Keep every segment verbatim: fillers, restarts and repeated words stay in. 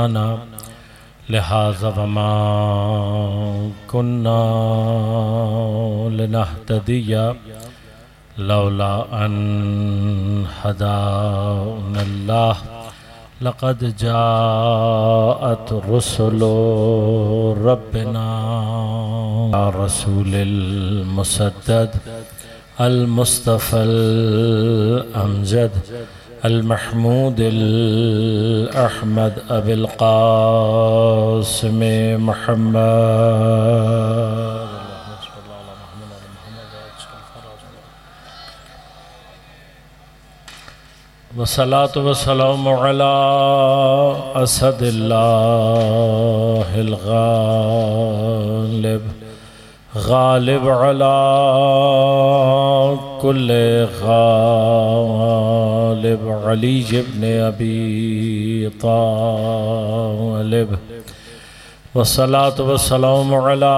هدانا لهذا وما كنا لنهتدي لولا أن هدانا الله لقد جاءت رسل ربنا رسول المسدد المصطفى الأمجد المحمود الأحمد أبي القاسم محمد والصلاة والسلام على أسد الله الغالب غالب على كل غالب علي بن أبي طالب والصلاة والسلام على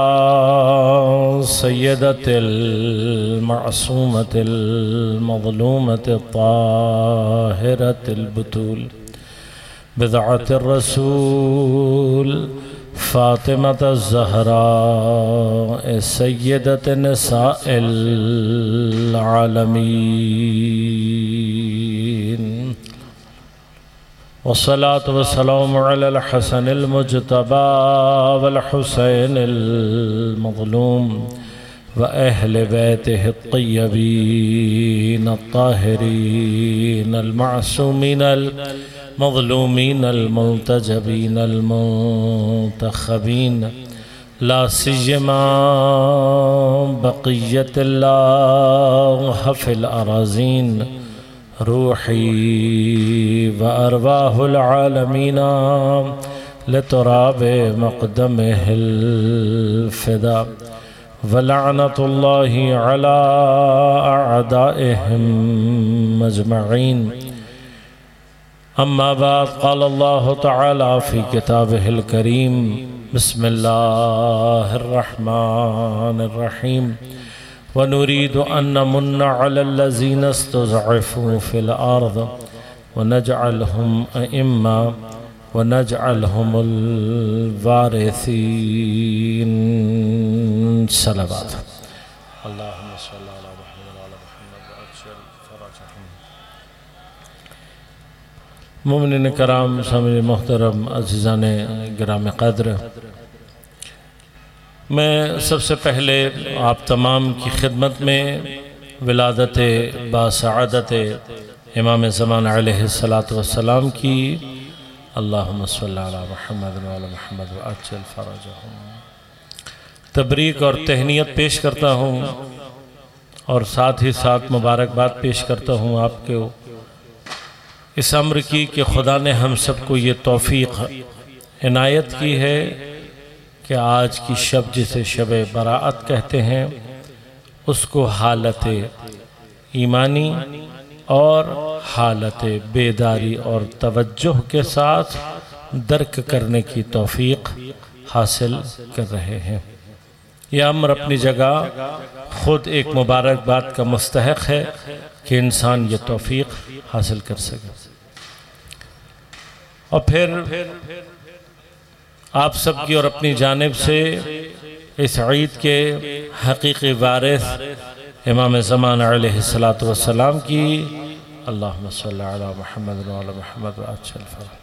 سيدة المعصومة المظلومة الطاهرة البتول بضعة الرسول فاطمة الزهراء سيدة نساء العالمين والصلاة والسلام على الحسن المجتبى والحسين المظلوم وأهل بيته الطيبين الطاهرين المعصومين المظلومين المنتجبين المنتخبين لا سيما بقية الله في الأراضين روحي وأرواح العالمين لتراب مقدمه الفداء ولعنة الله على أعدائهم أجمعين أما بعد قال الله تعالى في كتابه الكريم بسم الله الرحمن الرحيم ونريد أن نمن على الذين استضعفوا في الأرض ونجعلهم أئمة ونجعلهم الوارثين صلوات اللهم صل على محمد وعلى محمد وأجل فرجهم مومنین کرام سامعین محترم عزیزان گرامی قدر میں سب سے پہلے آپ تمام کی خدمت میں ولادت باسعادت امام زمان علیہ السلام کی اللہم صلی علی محمد وعلی محمد وعجل فرجہم تبریک اور تہنیت پیش کرتا ہوں اور ساتھ ہی ساتھ مبارکباد پیش کرتا ہوں آپ کو اس امر کی کہ خدا نے ہم سب کو یہ توفیق عنایت کی ہے کہ آج کی شب جسے شب براعت کہتے ہیں اس کو حالت ایمانی اور حالت بیداری اور توجہ کے ساتھ درک کرنے کی توفیق حاصل کر رہے ہیں یہ امر اپنی جگہ خود ایک مبارکباد کا مستحق ہے کہ انسان یہ توفیق حاصل کر سکے اور پھر آپ سب کی اور اپنی جانب سے اس عید کے حقیقی وارث امام زمان علیہ السلام کی اللہم صلی علی محمد وعلی محمد وعجل فرجہم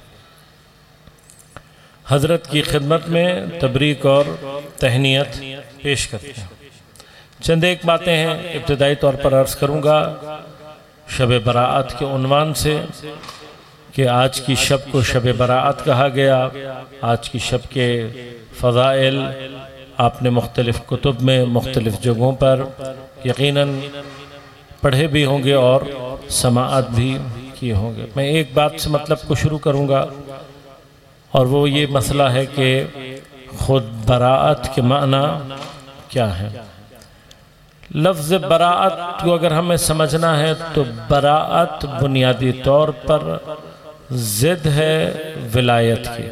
حضرت کی خدمت میں تبریک اور تہنیت پیش کرتے ہیں چند ایک باتیں ہیں ابتدائی طور پر عرض کروں گا شب براعت کے عنوان سے کہ آج کی شب کو شب براعت کہا گیا آج کی شب کے فضائل آپ نے مختلف کتب میں مختلف جگہوں پر یقیناً پڑھے بھی ہوں گے اور سماعت بھی کیے ہوں گے میں ایک بات سے مطلب کو شروع کروں گا اور وہ یہ مسئلہ ہے کہ خود براعت کے معنی کیا ہے لفظ براعت کو اگر ہمیں سمجھنا ہے تو براعت بنیادی طور پر ضد ہے ولایت کی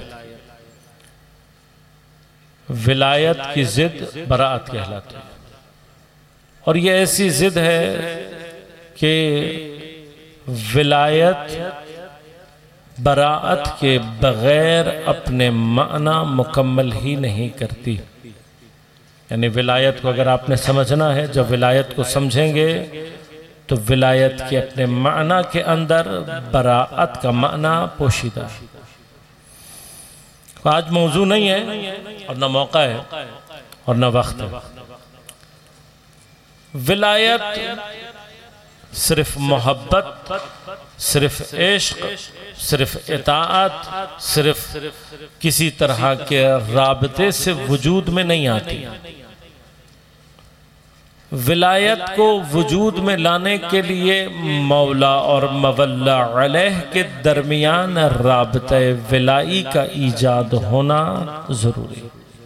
ولایت کی ضد براعت کہلاتی ہے اور یہ ایسی ضد ہے کہ ولایت براعت کے بغیر اپنے معنی مکمل ہی نہیں کرتی. یعنی ولایت کو اگر آپ نے سمجھنا ہے، جب ولایت کو سمجھیں گے تو ولایت کے اپنے معنی کے اندر براعت کا معنی پوشیدہ ہے. آج موضوع نہیں ہے اور نہ موقع ہے اور نہ وقت ہے. ولایت صرف محبت، صرف عشق، صرف اطاعت، صرف کسی طرح کے رابطے سے وجود میں نہیں آتی. ولایت کو وجود میں لانے کے لیے مولا اور مولا علیہ کے درمیان رابطہ ولائی کا ایجاد ہونا ضروری.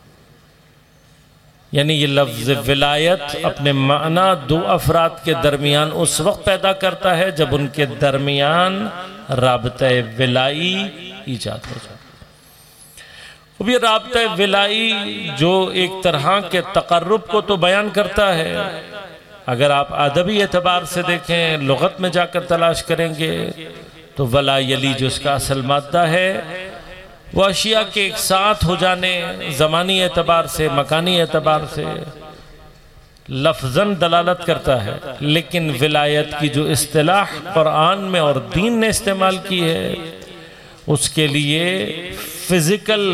یعنی یہ لفظ ولایت اپنے معنی دو افراد کے درمیان اس وقت پیدا کرتا ہے جب ان کے درمیان رابطہ ولائی ایجاد ہو جائے. اب یہ رابطہ ولائی جو ایک طرح کے تقرب کو تو بیان کرتا ہے. اگر آپ ادبی اعتبار سے دیکھیں، لغت میں جا کر تلاش کریں گے تو ولا یلی جو اس کا اصل مادہ ہے وہ اشیاء کے ایک ساتھ ہو جانے، زمانی اعتبار سے، مکانی اعتبار سے لفظاً دلالت کرتا ہے. لیکن ولایت کی جو اصطلاح قرآن میں اور دین نے استعمال کی ہے اس کے لیے فزیکل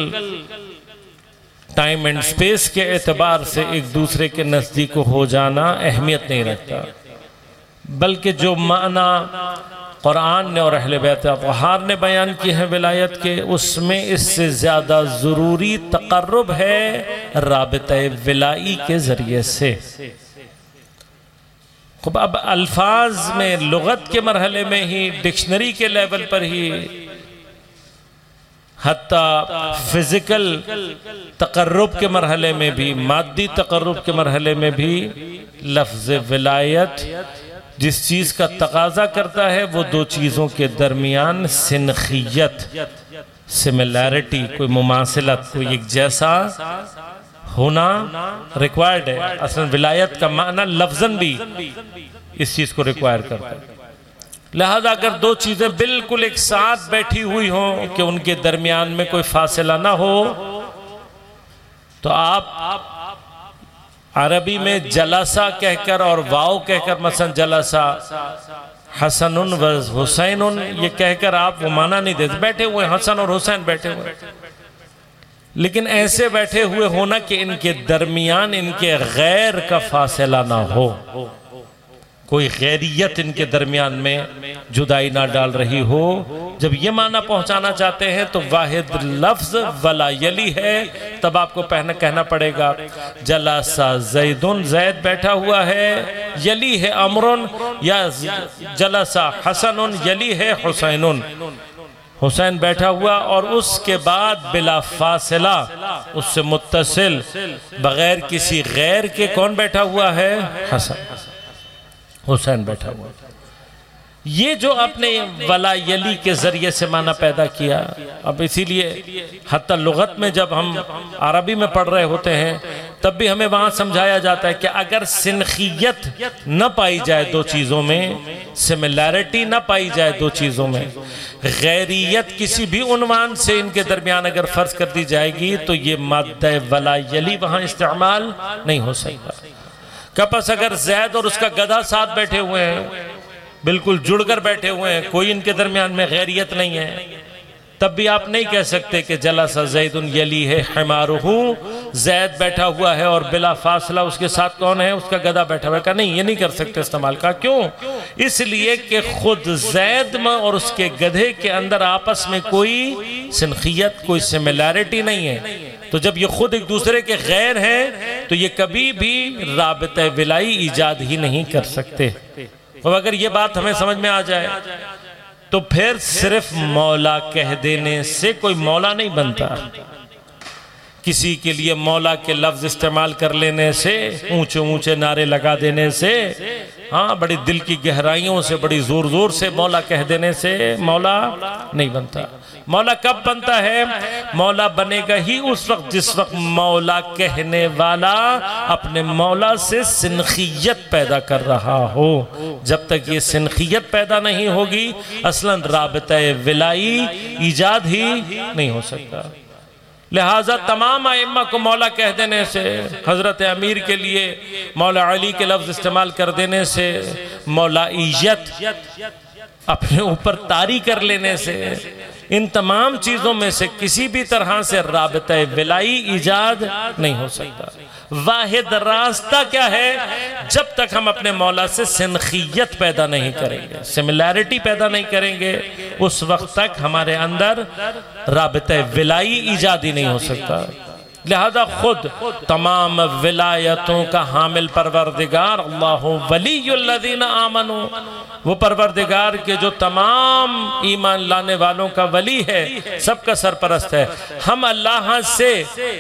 ٹائم اینڈ سپیس کے اعتبار سے ایک دوسرے کے نزدیک ہو جانا اہمیت نہیں رکھتا، بلکہ جو معنی قرآن نے اور اہل بیت اطہار نے بیان کی ہے ولایت کے، اس میں اس سے زیادہ ضروری تقرب ہے رابطہ ولائی کے ذریعے سے. خب اب الفاظ میں لغت کے مرحلے میں ہی، ڈکشنری کے لیول پر ہی، حتیٰ فزیکل تقرب کے مرحلے میں بھی، مادی تقرب کے مرحلے میں بھی لفظ ولایت جس چیز کا تقاضا کرتا ہے وہ دو چیزوں کے درمیان سنخیت، سملیرٹی، کوئی مماثلت، کوئی ایک جیسا ہونا ریکوائرڈ ہے. اصلا ولایت کا معنی لفظاً بھی اس چیز کو ریکوائر کرتا ہے. لہذا اگر دو چیزیں بالکل ایک ساتھ بیٹھی ہوئی ہوں کہ ان کے درمیان میں کوئی فاصلہ نہ ہو تو آپ عربی میں جلسہ کہہ کر اور واو کہہ کر، مثلا جلسہ حسن و حسین، یہ کہہ کر آپ وہ معنی نہیں دیتے. بیٹھے ہوئے حسن اور حسین بیٹھے ہوئے، لیکن ایسے بیٹھے ہوئے ہونا کہ ان کے درمیان ان کے غیر کا فاصلہ نہ ہو، کوئی غیریت ان کے درمیان میں جدائی نہ ڈال رہی ہو. جب یہ معنی پہنچانا چاہتے ہیں تو واحد لفظ ولا یلی ہے. تب آپ کو پہنا کہنا پڑے گا جلسہ زیدن، زید بیٹھا ہوا ہے، یلی ہے امرن، یا جلسہ حسن، یلی ہے حسین، حسین بیٹھا ہوا اور اس کے بعد بلا فاصلہ اس سے متصل بغیر کسی غیر کے کون بیٹھا ہوا ہے؟ حسن، حسین بیٹھا ہوا. یہ جو آپ نے ولا یلی کے ذریعے سے معنی پیدا کیا. اب اسی لیے حتی لغت میں جب ہم عربی میں پڑھ رہے ہوتے ہیں تب بھی ہمیں وہاں سمجھایا جاتا ہے کہ اگر سنخیت نہ پائی جائے دو چیزوں میں، سملیرٹی نہ پائی جائے دو چیزوں میں، غیریت کسی بھی عنوان سے ان کے درمیان اگر فرض کر دی جائے گی تو یہ مادہ ولا یلی وہاں استعمال نہیں ہو سکتا. کپس اگر زید اور اس کا گدھا ساتھ بیٹھے ہوئے ہیں، بالکل جڑ کر بیٹھے ہوئے ہیں، کوئی ان کے درمیان میں غیریت نہیں ہے، تب بھی آپ نہیں کہہ سکتے کہ جلسہ زید یلی ہے حمارہ، زید بیٹھا ہوا ہے اور بلا فاصلہ اس کے ساتھ کون ہے؟ اس کا گدھا بیٹھا ہوا ہے. کہا نہیں، یہ نہیں کر سکتے استعمال. کا کیوں؟ اس لیے کہ خود زید میں اور اس کے گدھے کے اندر آپس میں کوئی سنخیت، کوئی سملیرٹی نہیں ہے. تو جب یہ خود ایک دوسرے کے غیر ہیں تو یہ کبھی بھی رابطہ ولائی ایجاد ہی نہیں کر سکتے. اور اگر یہ بات ہمیں سمجھ میں آ جائے تو پھر صرف مولا کہہ دینے سے کوئی مولا نہیں بنتا. کسی کے لیے مولا کے لفظ استعمال کر لینے سے، اونچے اونچے نعرے لگا دینے سے ہاں بڑی دل کی گہرائیوں سے بڑی زور زور سے مولا کہہ دینے سے مولا نہیں بنتا. مولا کب بنتا ہے؟ مولا بنے گا ہی اس وقت جس وقت مولا کہنے والا اپنے مولا سے سنخیت پیدا کر رہا ہو. جب تک یہ سنخیت پیدا نہیں ہوگی اصلاً رابطہ ولائی ایجاد ہی نہیں ہو سکتا. لہٰذا تمام ائمہ کو مولا کہہ دینے سے، حضرت امیر کے لیے مولا علی کے لفظ استعمال کر دینے سے، مولائیت اپنے اوپر طاری کر لینے سے، ان تمام چیزوں میں سے کسی بھی طرح سے رابطہ ولائی ایجاد نہیں ہو سکتا. واحد راستہ کیا ہے؟ جب تک ہم اپنے مولا سے سنخیت پیدا نہیں کریں گے، سملیرٹی پیدا نہیں کریں گے، اس وقت تک ہمارے اندر رابطہ ولائی ایجاد ہی نہیں ہو سکتا. لہذا خود تمام ولایتوں کا حامل پروردگار اللہ ولی الذین آمنوا، وہ پروردگار کے جو تمام ایمان لانے والوں کا ولی ہے، سب کا سرپرست ہے. ہم اللہ سے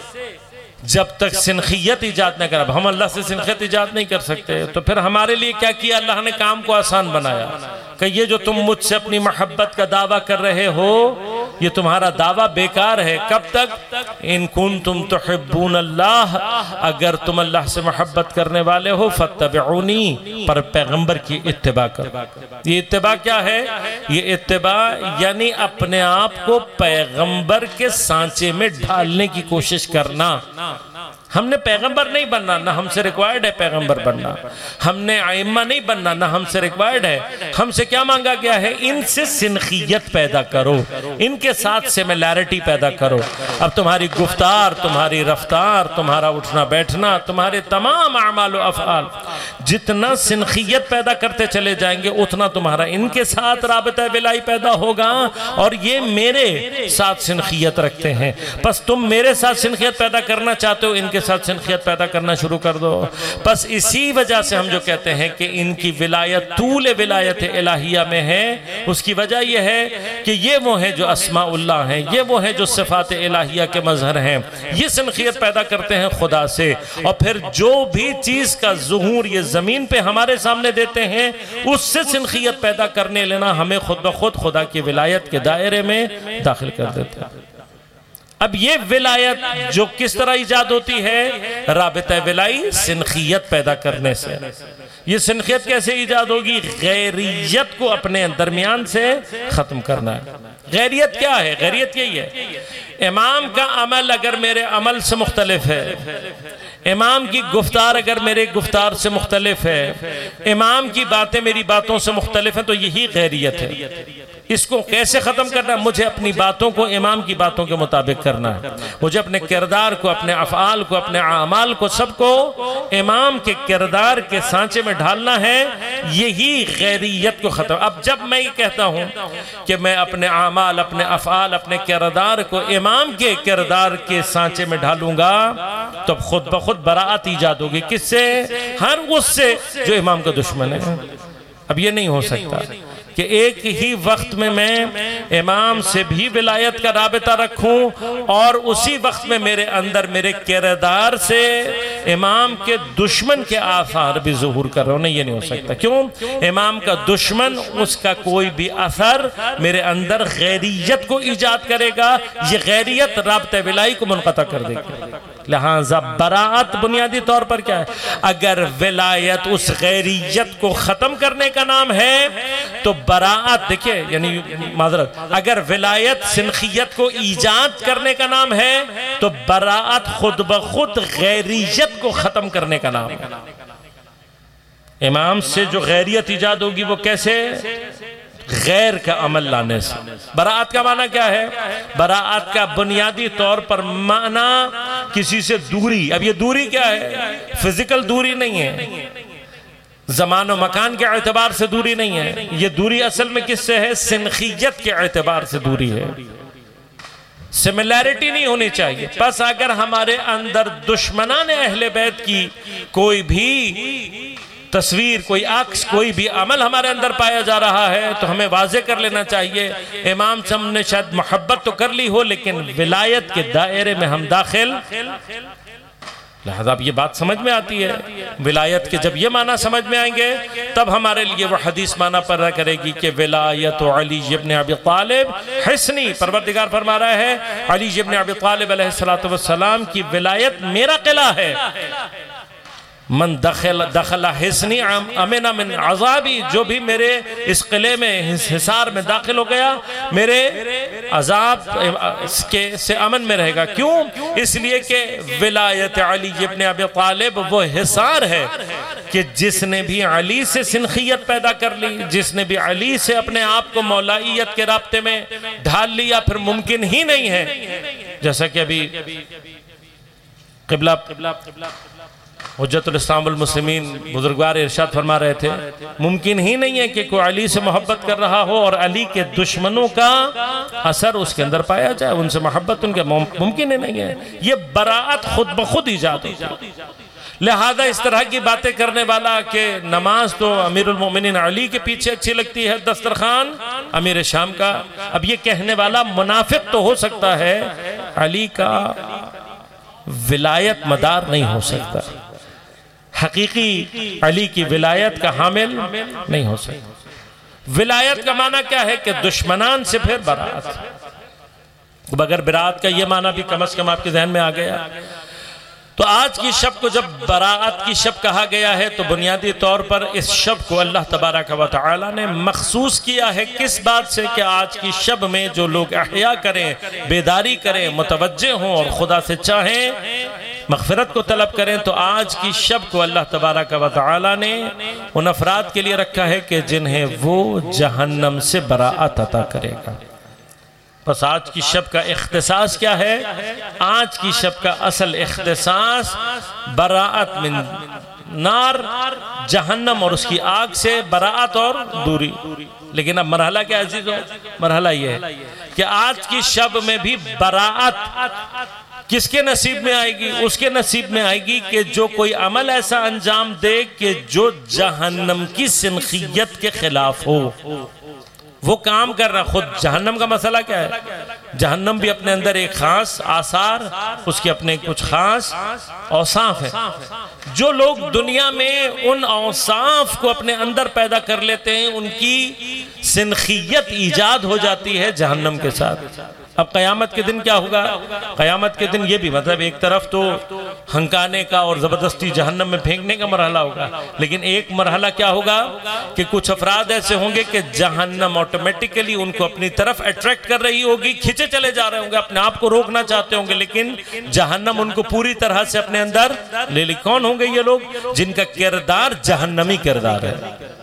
جب تک سنخیت ایجاد نہ کر، ہم اللہ سے سنخیت ایجاد نہیں کر سکتے، تو پھر ہمارے لیے کیا کیا؟ اللہ نے کام کو آسان بنایا کہ یہ جو تم مجھ سے اپنی محبت کا دعویٰ کر رہے ہو یہ تمہارا دعویٰ بیکار ہے. کب تک؟ ان کنتم تحبون اللہ، اگر تم اللہ سے محبت کرنے والے ہو فاتبعونی، پر پیغمبر کی اتباع کرو. یہ اتباع کیا ہے؟ یہ اتباع یعنی اپنے آپ کو پیغمبر کے سانچے میں ڈھالنے کی کوشش کرنا. ہم نے پیغمبر نہیں بننا، نہ ہم سے ریکوائرڈ ہے پیغمبر بننا. ہم نے ائمہ نہیں بننا، نہ ہم سے ریکوائرڈ ہے. ہم سے کیا مانگا گیا ہے؟ ان سے سنخیت پیدا کرو، ان کے ساتھ سیملیرٹی پیدا کرو. اب تمہاری گفتار، تمہاری رفتار، تمہارا اٹھنا بیٹھنا، تمہارے تمام اعمال و افعال جتنا سنخیت پیدا کرتے چلے جائیں گے اتنا تمہارا ان کے ساتھ رابطہ ولائی پیدا ہوگا، اور یہ میرے ساتھ سنخیت رکھتے ہیں. پس تم میرے ساتھ سنخیت پیدا کرنا چاہتے ہو، ان کے ساتھ سنخیت پیدا کرنا شروع کر دو. پس اسی وجہ سے ہم جو کہتے ہیں کہ ان کی ولایت طول ولایت الہیہ میں ہے، اس کی وجہ یہ ہے کہ یہ وہ ہیں جو اسماء اللہ ہیں، یہ وہ ہیں جو صفات الہیہ کے مظہر ہیں. یہ سنخیت پیدا کرتے ہیں خدا سے، اور پھر جو بھی چیز کا ظہور یہ زمین پہ ہمارے سامنے دیتے ہیں اس سے سنخیت پیدا کرنے لینا ہمیں خود بخود خدا کی ولایت کے دائرے میں داخل کر دیتے ہیں. اب یہ ولایت جو کس طرح ایجاد ہوتی ہے؟ رابطہ ولائی سنخیت پیدا کرنے سے. یہ سنخیت کیسے ایجاد ہوگی؟ غیریت کو اپنے درمیان سے ختم کرنا ہے. غیریت کیا ہے؟ غیریت یہی ہے، امام کا عمل اگر میرے عمل سے مختلف ہے، امام کی گفتار اگر میرے گفتار سے مختلف ہے، امام کی باتیں میری باتوں سے مختلف ہیں، تو یہی غیریت ہے. اس کو کیسے ختم کرنا ہے؟ مجھے اپنی باتوں کو امام کی باتوں کے مطابق کرنا ہے. مجھے اپنے کردار کو، اپنے افعال کو، اپنے اعمال کو، سب کو امام کے کردار کے سانچے میں ڈھالنا ہے. یہی غیریت کو ختم. اب جب میں یہ کہتا ہوں کہ میں اپنے اعمال، اپنے افعال، اپنے کردار کو امام کے کردار کے سانچے میں ڈھالوں گا تو خود بخود براعت ایجاد ہوگی. کس سے؟ ہر اس سے جو امام کا دشمن ہے. اب یہ نہیں ہو سکتا کہ ایک ہی وقت میں میں امام سے بھی ولایت کا رابطہ رکھوں اور اسی وقت میں میرے اندر میرے کردار سے امام کے دشمن کے آثار بھی ظہور کر رہا ہوں. نہیں، یہ نہیں ہو سکتا. کیوں؟ امام کا دشمن، اس کا کوئی بھی اثر میرے اندر غیریت کو ایجاد کرے گا. یہ غیریت رابطہ ولائی کو منقطع کر دے گا. لہذا براعت بنیادی طور پر کیا ہے؟ اگر ولایت اس غیریت کو ختم کرنے کا نام ہے تو براعت، دیکھیں یعنی معذرت، اگر ولایت سنخیت کو ایجاد کرنے کا نام ہے تو براعت خود بخود غیریت کو ختم کرنے کا نام ہے. امام سے جو غیریت ایجاد ہوگی وہ کیسے؟ غیر کا عمل لانے سے. براعت کا معنی کیا ہے؟ براعت کا بنیادی طور پر معنی کسی سے دوری. اب یہ دوری کیا ہے؟ فزیکل دوری نہیں ہے، زمان و مکان کے اعتبار سے دوری نہیں ہے. یہ دوری اصل میں کس سے ہے؟ سنخیت کے اعتبار سے دوری ہے. سملیرٹی نہیں ہونی چاہیے. بس اگر ہمارے اندر دشمنان اہل بیت کی کوئی بھی تصویر، کوئی عکس، کوئی بھی عمل ہمارے اندر پایا جا رہا ہے تو ہمیں واضح کر لینا چاہیے امام سے ہم نے شاید محبت تو کر لی ہو لیکن ولایت کے دائرے میں ہم داخل لہذا اب یہ بات سمجھ میں آتی ہے، ولایت کے جب یہ معنی سمجھ میں آئیں گے تب ہمارے لیے وہ حدیث معنی پیدا کرے گی کہ ولایت علی ابن ابی طالب حصنی، پروردگار فرما رہا ہے علی ابن ابی طالب علیہ السلام کی ولایت میرا قلعہ ہے، من دخل دخل حصنی امن من عذابی، جو بھی میرے اس قلعے میں حصار میں داخل ہو گیا میرے عذاب کے سے امن میں رہے گا۔ کیوں؟ اس لیے کہ ولایت علی ابن ابی طالب وہ حصار ہے کہ جس نے بھی علی سے سنخیت پیدا کر لی، جس نے بھی علی سے اپنے آپ کو مولائیت کے رابطے میں ڈھال لیا، پھر ممکن ہی نہیں ہے، جیسا کہ ابھی قبلہ حجت الاسلام والمسلمین بزرگوار ارشاد فرما رہے تھے، ممکن ہی نہیں ہے کہ کوئی علی سے محبت کر رہا ہو اور علی کے دشمنوں کا اثر اس کے اندر پایا جائے، ان سے محبت ان کے ممکن ہی نہیں ہے، یہ براعت خود بخود ایجاد ہوتی ہے۔ لہذا اس طرح کی باتیں کرنے والا کہ نماز تو امیر المومنین علی کے پیچھے اچھی لگتی ہے، دسترخوان امیر شام کا، اب یہ کہنے والا منافق تو ہو سکتا ہے، علی کا ولایت مدار نہیں ہو سکتا، حقیقی علی کی ولایت کا حامل نہیں ہو سکتا۔ ولایت کا معنی کیا ہے کہ دشمنان سے پھر براعت، بغیر براعت کا یہ معنی بھی کم از کم آپ کے ذہن میں آ گیا۔ تو آج کی شب کو جب براعت کی شب کہا گیا ہے تو بنیادی طور پر اس شب کو اللہ تبارک و تعالی نے مخصوص کیا ہے کس بات سے کہ آج کی شب میں جو لوگ احیا کریں، بیداری کریں، متوجہ ہوں اور خدا سے چاہیں، مغفرت کو طلب کریں، تو آج کی شب کو اللہ تبارک و تعالی نے ان افراد کے لیے رکھا ہے کہ جنہیں وہ جہنم سے براعت عطا کرے گا۔ بس آج کی شب کا اختصاص کیا ہے؟ آج کی شب کا اصل اختصاص براعت من نار، جہنم اور اس کی آگ سے براعت اور دوری۔ لیکن اب مرحلہ کیا عزیزو؟ مرحلہ یہ ہے کہ آج کی شب میں بھی براعت کس کے نصیب میں آئے گی؟ اس کے نصیب میں آئے گی کہ جو کوئی عمل ایسا انجام دے کہ جو جہنم کی سنخیت کے خلاف ہو، وہ کام کر رہا۔ خود جہنم کا مسئلہ کیا ہے؟ جہنم بھی اپنے اندر ایک خاص آثار، اس کے اپنے کچھ خاص اوصاف ہیں۔ جو لوگ دنیا میں ان اوصاف کو اپنے اندر پیدا کر لیتے ہیں، ان کی سنخیت ایجاد ہو جاتی ہے جہنم کے ساتھ۔ اب قیامت کے دن کیا ہوگا؟ قیامت کے دن یہ بھی مطلب ایک طرف تو ہنکانے کا اور زبردستی جہنم میں پھینکنے کا مرحلہ ہوگا، لیکن ایک مرحلہ کیا ہوگا کہ کچھ افراد ایسے ہوں گے کہ جہنم آٹومیٹیکلی ان کو اپنی طرف اٹریکٹ کر رہی ہوگی، کھچے چلے جا رہے ہوں گے، اپنے آپ کو روکنا چاہتے ہوں گے، لیکن جہنم ان کو پوری طرح سے اپنے اندر لے لی۔ کون ہوں گے یہ لوگ؟ جن کا کردار جہنمی کردار ہے،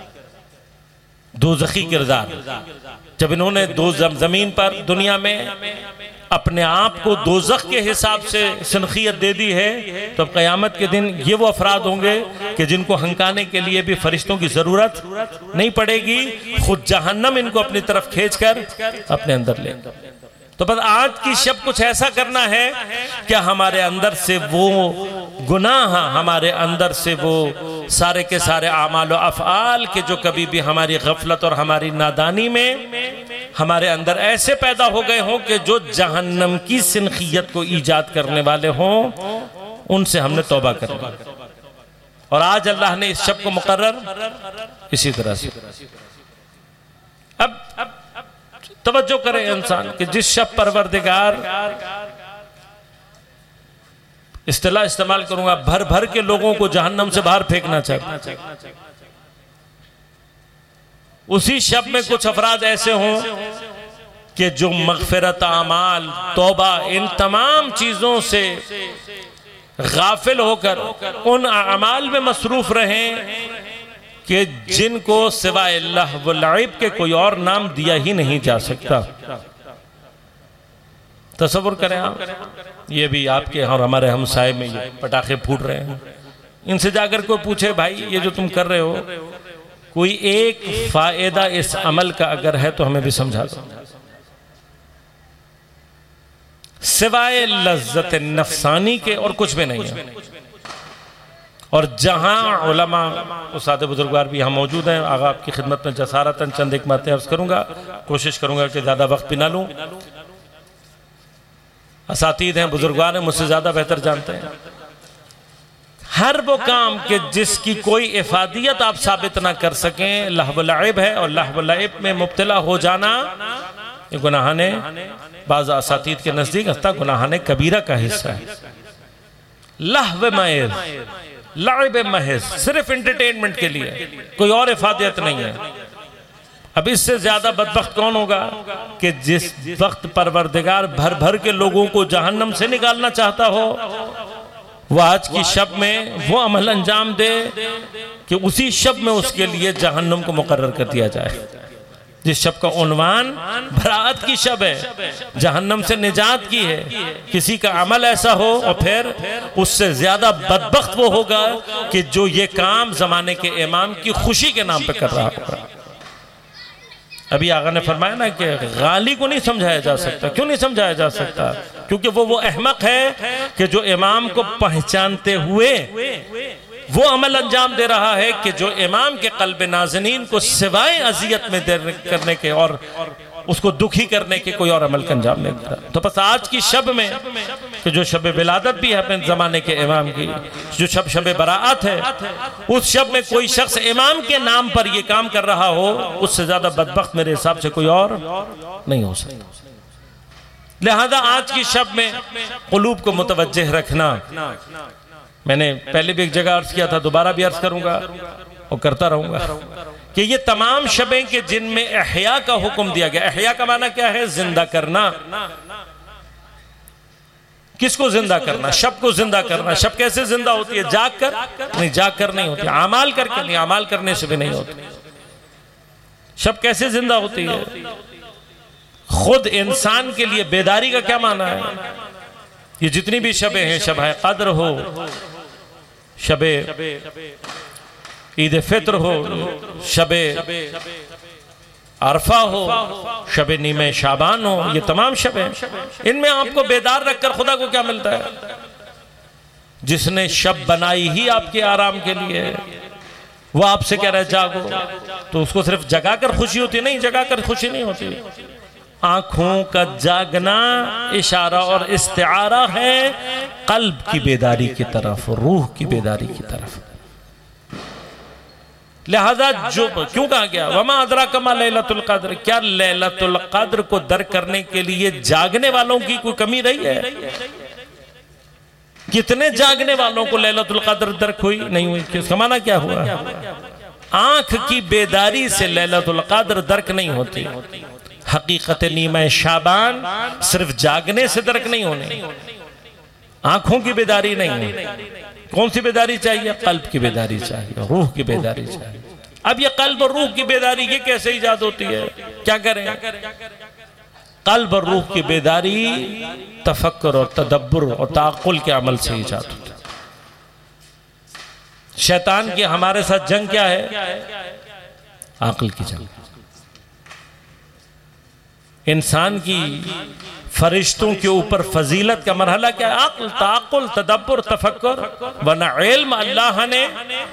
دوزخی کردار۔ جب انہوں نے دو زمین پر دنیا میں اپنے آپ کو دوزخ کے حساب سے سنخیت دے دی ہے، تو اب قیامت کے دن یہ وہ افراد ہوں گے کہ جن کو ہنکانے کے لیے بھی فرشتوں کی ضرورت نہیں پڑے گی، خود جہنم ان کو اپنی طرف کھینچ کر اپنے اندر لے۔ تو بس آج کی شب کچھ ایسا کرنا ہے کہ ہمارے اندر سے وہ گناہ، ہمارے اندر سے وہ سارے کے سارے اعمال و افعال کے جو کبھی بھی ہماری غفلت اور ہماری نادانی میں ہمارے اندر ایسے پیدا ہو گئے ہوں کہ جو جہنم کی سنخیت کو ایجاد کرنے والے ہوں، ان سے ہم نے توبہ کرنا۔ اور آج اللہ نے اس شب کو مقرر اسی طرح سے۔ اب توجہ کرے انسان کہ جس شب پروردگار، اصطلاح استعمال کروں گا، بھر بھر کے لوگوں کو جہنم سے باہر پھینکنا چاہتا، اسی شب میں کچھ افراد ایسے ہوں کہ جو مغفرت، اعمال، توبہ، ان تمام چیزوں سے غافل ہو کر ان اعمال میں مصروف رہیں کہ جن کو سوائے اللہ والعیب کے کوئی اور نام دیا ہی نہیں جا سکتا۔ تصور کریں آپ، یہ بھی آپ کے اور ہمارے ہمسائے میں یہ پٹاخے پھوٹ رہے ہیں، ان سے جا کر کوئی پوچھے بھائی یہ جو تم کر رہے ہو، کوئی ایک فائدہ اس عمل کا اگر ہے تو ہمیں بھی سمجھا دو، سوائے لذت نفسانی کے اور کچھ بھی نہیں ہے۔ اور جہاں علماء استاد بزرگوار بھی یہاں موجود ہیں، آغا آپ کی خدمت میں جسارتاً چند ایک باتیں عرض کروں گا، کوشش کروں گا کہ زیادہ وقت بھی نہ لوں، اساتید ہیں، بزرگوار ہیں، مجھ سے زیادہ بہتر جانتے ہیں۔ ہر وہ کام کہ جس کی کوئی افادیت آپ ثابت نہ کر سکیں لہو و لعب ہے، اور لہو و لعب میں مبتلا ہو جانا یہ گناہان بعض اساتید کے نزدیک حتی گناہان کبیرہ کا حصہ ہے۔ لہو محض، لعب محض، صرف انٹرٹینمنٹ کے لیے، کوئی اور افادیت نہیں ہے۔ اب اس سے زیادہ بدبخت کون ہوگا کہ جس وقت پروردگار بھر بھر کے لوگوں کو جہنم سے نکالنا چاہتا ہو، وہ آج کی شب میں وہ عمل انجام دے کہ اسی شب میں اس کے لیے جہنم کو مقرر کر دیا جائے، جس شب کا عنوان برات کی شب ہے، جہنم سے نجات کی ہے۔ کسی کا عمل ایسا ہو اور پھر اس سے زیادہ بدبخت وہ ہوگا کہ جو یہ کام زمانے کے امام کی خوشی کے نام پہ کر رہا ہوگا۔ ابھی آقا نے فرمایا نا کہ غالی کو نہیں سمجھایا جا سکتا۔ کیوں نہیں سمجھایا جا سکتا؟ کیونکہ وہ وہ احمق ہے کہ جو امام کو پہچانتے ہوئے وہ عمل انجام دے رہا ہے کہ جو امام کے قلب ناظرین کو سوائے اذیت میں دیر کرنے کے اور اس کو دکھی کرنے کے کوئی اور عمل کا انجام نہیں دیتا۔ تو بس آج کی شب میں کہ جو شب ولادت بھی ہے اپنے زمانے کے امام کی، جو شب شب براعت ہے، اس شب میں کوئی شخص امام کے نام پر یہ کام کر رہا ہو، اس سے زیادہ بدبخت میرے حساب سے کوئی اور نہیں ہو سکتا۔ لہذا آج کی شب میں قلوب کو متوجہ رکھنا، میں نے پہلے بھی ایک جگہ عرض کیا تھا، دوبارہ بھی عرض کروں گا اور کرتا رہوں گا کہ یہ تمام شبیں کہ جن میں احیاء کا حکم دیا گیا۔ احیاء کا معنی کیا ہے؟ زندہ کرنا۔ کس کو زندہ کرنا؟ شب کو زندہ کرنا۔ شب کیسے زندہ ہوتی ہے؟ جاگ کر نہیں، جاگ کر نہیں ہوتی، اعمال کر کے نہیں، اعمال کرنے سے بھی نہیں ہوتی۔ شب کیسے زندہ ہوتی ہے؟ خود انسان کے لیے بیداری کا کیا معنی ہے؟ یہ جتنی بھی شبیں ہیں، شب قدر ہو، شب عید فطر ہو، شب عرفہ ہو، شب نیمہ شعبان ہو، یہ تمام شبیں، ان میں آپ کو بیدار رکھ کر خدا کو کیا ملتا ہے؟ جس نے شب بنائی ہی آپ کے آرام کے لیے، وہ آپ سے کہہ رہا ہے جاگو، تو اس کو صرف جگا کر خوشی ہوتی نہیں، جگا کر خوشی نہیں ہوتی۔ آنکھوں کا جاگنا اشارہ اور استعارہ ہے قلب کی بیداری کی طرف، روح کی بیداری کی طرف۔ لہذا جو کیوں کہا گیا وَمَا أَدْرَاكَ مَا لَيْلَةُ الْقَدْرِ، کیا لیلۃ القدر کو درک کرنے کے لیے جاگنے والوں کی کوئی کمی رہی ہے؟ کتنے جاگنے والوں کو لیلۃ القدر درک ہوئی؟ نہیں ہوئی۔ اس کا معنی کیا ہوا؟ آنکھ کی بیداری سے لیلۃ القدر درک نہیں ہوتی۔ حقیقت نیمہ شعبان صرف جاگنے سے درک نہیں ہونے، آنکھوں کی بیداری نہیں ہے۔ کون سی بیداری چاہیے؟ قلب کی بیداری چاہیے، روح کی بیداری چاہیے۔ اب یہ قلب اور روح کی بیداری یہ کیسے ایجاد ہوتی ہے؟ کیا کریں؟ قلب اور روح کی بیداری تفکر اور تدبر اور تعقل کے عمل سے ایجاد ہوتی ہے۔ شیطان کی ہمارے ساتھ جنگ کیا ہے؟ عقل کی جنگ۔ انسان کی فرشتوں کے اوپر فضیلت کا مرحلہ کیا ہے؟ عقل، تعقل، تدبر، تفکر۔ ورنہ علم اللہ نے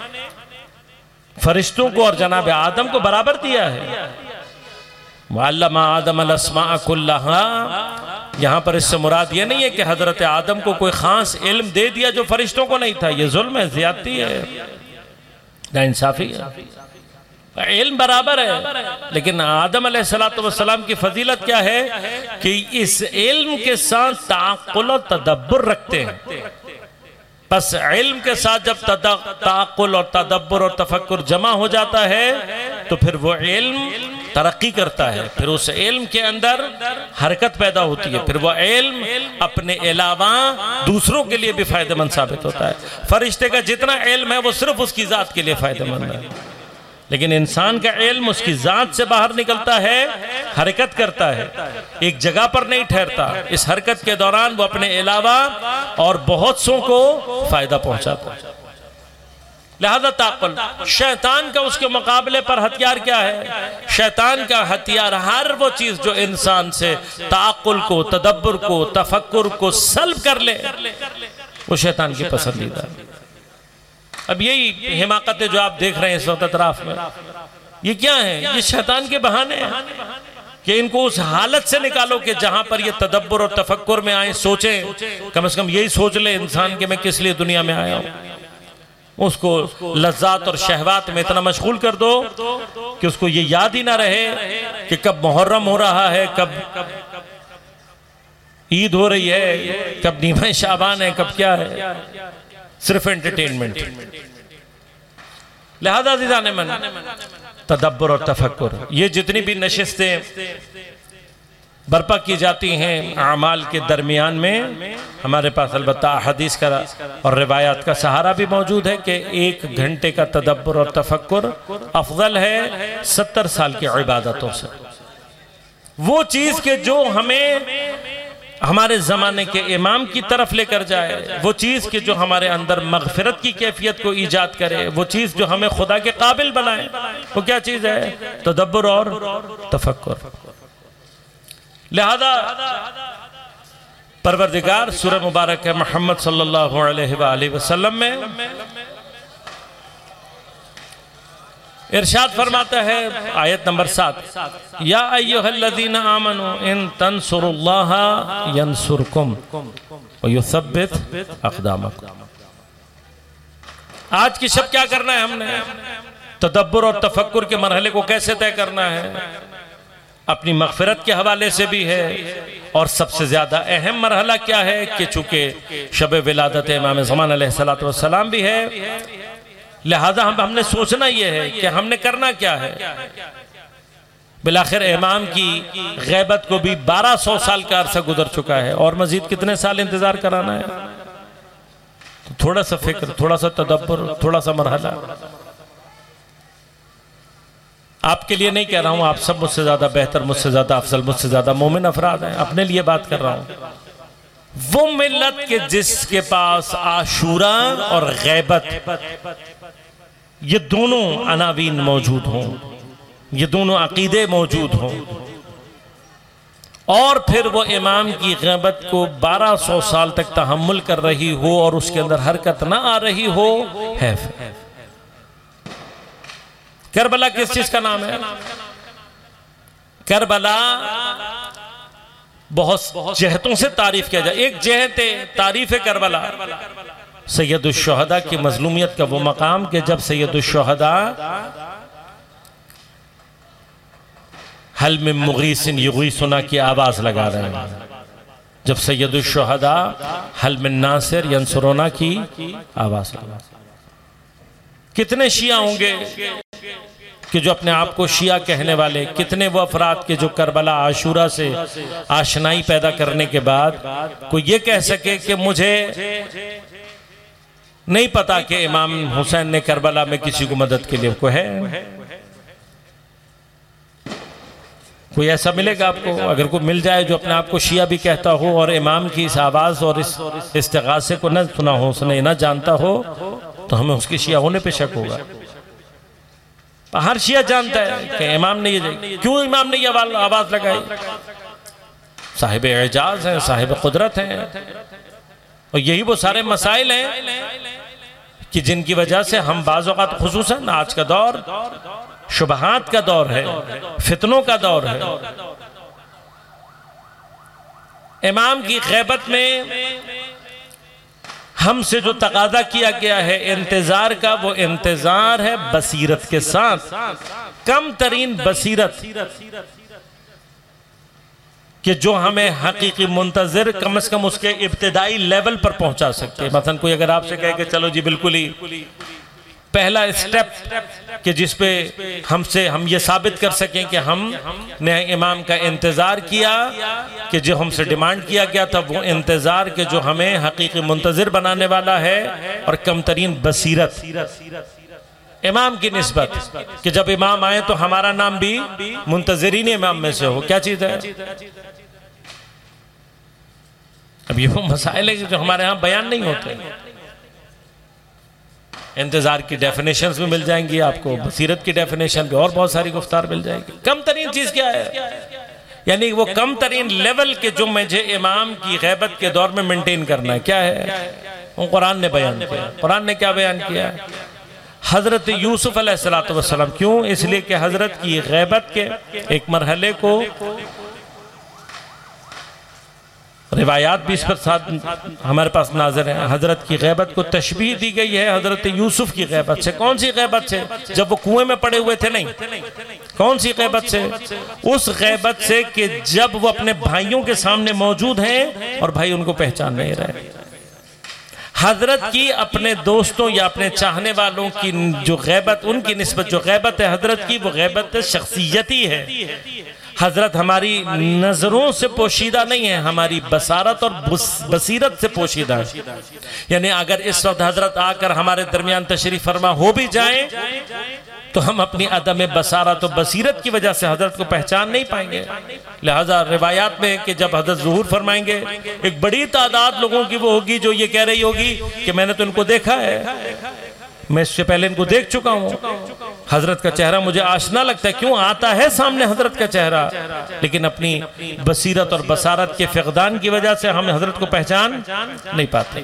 فرشتوں کو اور جناب آدم کو برابر دیا ہے۔ وَعَلَّمَ آدَمَ الْأَسْمَاءَ كُلَّهَا، یہاں پر اس سے مراد یہ نہیں ہے کہ حضرت آدم کو کوئی خاص علم دے دیا جو فرشتوں کو نہیں تھا۔ یہ ظلم ہے، زیادتی ہے، ناانصافی ہے۔ علم برابر ہے، لیکن آدم علیہ السلام کی فضیلت کیا ہے کہ اس علم کے ساتھ تعقل و تدبر رکھتے ہیں۔ بس علم کے ساتھ جب تعقل اور تدبر اور تفکر جمع ہو جاتا ہے تو پھر وہ علم ترقی کرتا ہے، پھر اس علم کے اندر حرکت پیدا ہوتی ہے، پھر وہ علم اپنے علاوہ دوسروں کے لیے بھی فائدہ مند ثابت ہوتا ہے۔ فرشتے کا جتنا علم ہے وہ صرف اس کی ذات کے لیے فائدہ مند ہے، لیکن انسان کا علم اس کی ذات سے باہر نکلتا ہے، حرکت کرتا ہے، ایک جگہ پر نہیں ٹھہرتا۔ اس حرکت کے دوران وہ اپنے علاوہ اور بہت سوں کو فائدہ پہنچاتا ہے۔ لہذا تعقل، شیطان کا اس کے مقابلے پر ہتھیار کیا ہے؟ شیطان کا ہتھیار ہر وہ چیز جو انسان سے تعقل کو، تدبر کو، تفکر کو سلب کر لے، وہ شیطان کی پسندیدہ ہے۔ اب یہی حماقتیں جو آپ دیکھ رہے ہیں اس وقت اطراف میں، یہ کیا ہیں؟ یہ شیطان کے بہانے ہیں کہ ان کو اس حالت سے نکالو کہ جہاں پر یہ تدبر اور تفکر میں آئیں، سوچیں، کم از کم یہی سوچ لے انسان کہ میں کس لیے دنیا میں آیا ہوں۔ اس کو لذات اور شہوات میں اتنا مشغول کر دو کہ اس کو یہ یاد ہی نہ رہے کہ کب محرم ہو رہا ہے، کب عید ہو رہی ہے، کب نیمہ شعبان ہے، کب کیا ہے، صرف انٹرٹینمنٹ۔ لہذا عزیزان من، تدبر اور تفکر، یہ جتنی بھی نشستیں برپا کی جاتی ہیں اعمال کے درمیان میں، ہمارے پاس البتہ احادیث کا اور روایات کا سہارا بھی موجود ہے کہ ایک گھنٹے کا تدبر اور تفکر افضل ہے ستر سال کی عبادتوں سے۔ وہ چیز کہ جو ہمیں ہمارے زمانے کے امام کی طرف لے کر جائے، وہ چیز کہ جو ہمارے اندر مغفرت کی کیفیت کو ایجاد کرے، وہ چیز جو ہمیں خدا کے قابل بنائے، وہ کیا چیز ہے؟ تدبر اور تفکر۔ لہذا پروردگار سورہ مبارک محمد صلی اللہ علیہ وآلہ وسلم میں ارشاد فرماتا ہے آیت نمبر سات، یا ایہا الذین آمنوا ان تنصروا اللہ ینصرکم ویثبت اقدامکم۔ آج کی شب کیا کرنا ہے ہم نے؟ تدبر اور تفکر کے مرحلے کو کیسے طے کرنا ہے؟ اپنی مغفرت کے حوالے سے بھی ہے، اور سب سے زیادہ اہم مرحلہ کیا ہے کہ چونکہ شب ولادت امام زمان علیہ السلام بھی ہے، لہذا ہم نے سوچنا یہ ہے کہ ہم نے کرنا کیا ہے۔ بالآخر امام کی غیبت کو بھی بارہ سو سال کا عرصہ گزر چکا ہے، اور مزید کتنے سال انتظار کرانا ہے؟ تو تھوڑا سا فکر، تھوڑا سا تدبر، تھوڑا سا مرحلہ۔ آپ کے لیے نہیں کہہ رہا ہوں، آپ سب مجھ سے زیادہ بہتر، مجھ سے زیادہ افضل، مجھ سے زیادہ مومن افراد ہیں، اپنے لیے بات کر رہا ہوں۔ وہ ملت کے جس کے پاس عاشورہ اور غیبت یہ دونوں عناوین موجود ہوں، یہ دونوں عقیدے موجود ہوں، اور پھر وہ امام کی غیبت کو بارہ سو سال تک تحمل کر رہی ہو اور اس کے اندر حرکت نہ آ رہی ہو، ہے۔ کربلا کس چیز کا نام ہے؟ کربلا بہت جہتوں سے تعریف کیا جائے، ایک جہت تعریف کربلا سید الشہداء کی مظلومیت کا وہ مقام کہ جب سید الشہداء حل من مغیث یغیثنا کی آواز لگا رہے ہیں، جب سید الشہداء حل من ناصر ینصرنا کی آواز لگا رہے ہیں۔ کتنے شیعہ ہوں گے کہ جو اپنے آپ کو شیعہ کہنے والے، کتنے وہ افراد کے جو کربلا عاشورہ سے آشنائی پیدا کرنے کے بعد کوئی یہ کہہ سکے کہ مجھے نہیں پتا کہ امام حسین نے کربلا میں کسی کو مدد کے لیے کوئی ہے؟ کوئی ایسا ملے گا آپ کو؟ اگر کوئی مل جائے جو اپنے آپ کو شیعہ بھی کہتا ہو اور امام کی اس آواز اور اس استغاثے کو نہ سنا ہو، اس نے نہ جانتا ہو، تو ہمیں اس کے شیعہ ہونے پہ شک ہوگا۔ ہر شیعہ جانتا ہے کہ امام نے یہ کیوں امام نے یہ آواز لگائی، صاحب اعجاز ہیں، صاحب قدرت ہیں، اور یہی وہ سارے مسائل ہیں کہ جن کی وجہ سے ہم بعض اوقات خصوصاً آج کا دور شبہات کا دور ہے، فتنوں کا دور ہے۔ امام کی غیبت میں ہم سے جو تقاضا کیا گیا ہے انتظار کا، وہ انتظار ہے بصیرت کے ساتھ، کم ترین بصیرت کہ جو ہمیں حقیقی منتظر کم از کم اس کے ابتدائی لیول پر پہنچا سکتے۔ مثلا کوئی اگر آپ سے کہے کہ چلو جی بالکل ہی پہلا اسٹیپ کہ جس پہ ہم سے ہم یہ ثابت کر سکیں کہ ہم نے امام کا انتظار کیا، کہ جو ہم سے ڈیمانڈ کیا گیا تھا وہ انتظار کہ جو ہمیں حقیقی منتظر بنانے والا ہے، اور کم ترین بصیرت امام کی نسبت کہ جب امام آئے تو ہمارا نام بھی منتظرین امام میں سے ہو۔ کیا چیز ہے؟ اب یہ وہ مسائل ہے جو ہمارے ہاں بیان نہیں ہوتے۔ انتظار کی ڈیفینیشنز بھی مل جائیں گی آپ کو، بصیرت کی ڈیفینیشن بھی، اور بہت ساری گفتار مل جائے گی۔ کم ترین چیز کیا ہے؟ یعنی وہ کم ترین لیول کے جو مجھے امام کی غیبت کے دور میں مینٹین کرنا ہے، کیا ہے؟ وہ قرآن نے بیان کیا۔ قرآن نے کیا بیان کیا؟ حضرت یوسف علیہ السلام، کیوں؟ اس لیے کہ حضرت کی غیبت کے ایک مرحلے کو روایات بھی اس پر ساتھ ہمارے پاس ناظر ہیں. حضرت کی غیبت کو تشبیہ دی گئی ہے حضرت یوسف کی غیبت سے. کون سی غیبت سے؟ جب وہ کنویں میں پڑے ہوئے تھے. نہیں. کون سی غیبت سے؟ اس غیبت سے کہ جب وہ اپنے بھائیوں کے سامنے موجود ہیں اور بھائی ان کو پہچان نہیں رہے. حضرت کی اپنے دوستوں یا اپنے چاہنے والوں کی جو غیبت، ان کی نسبت جو غیبت ہے حضرت کی، وہ غیبت شخصیتی ہے. حضرت ہماری نظروں سے پوشیدہ نہیں ہے، ہماری بصارت اور بصیرت سے پوشیدہ ہے. یعنی اگر اس وقت حضرت آ کر ہمارے درمیان تشریف فرما ہو بھی جائیں تو ہم اپنی عدم بصارت و بصیرت کی وجہ سے حضرت کو پہچان نہیں پائیں گے. لہذا روایات میں کہ جب حضرت ظہور فرمائیں گے ایک بڑی تعداد لوگوں کی وہ ہوگی جو یہ کہہ رہی ہوگی کہ میں نے تو ان کو دیکھا ہے، میں اس سے پہلے ان کو دیکھ چکا ہوں، حضرت کا چہرہ مجھے آشنا لگتا ہے. کیوں آتا ہے سامنے حضرت کا چہرہ، لیکن اپنی بصیرت اور بصارت کے فقدان کی وجہ سے ہم حضرت کو پہچان نہیں پاتے.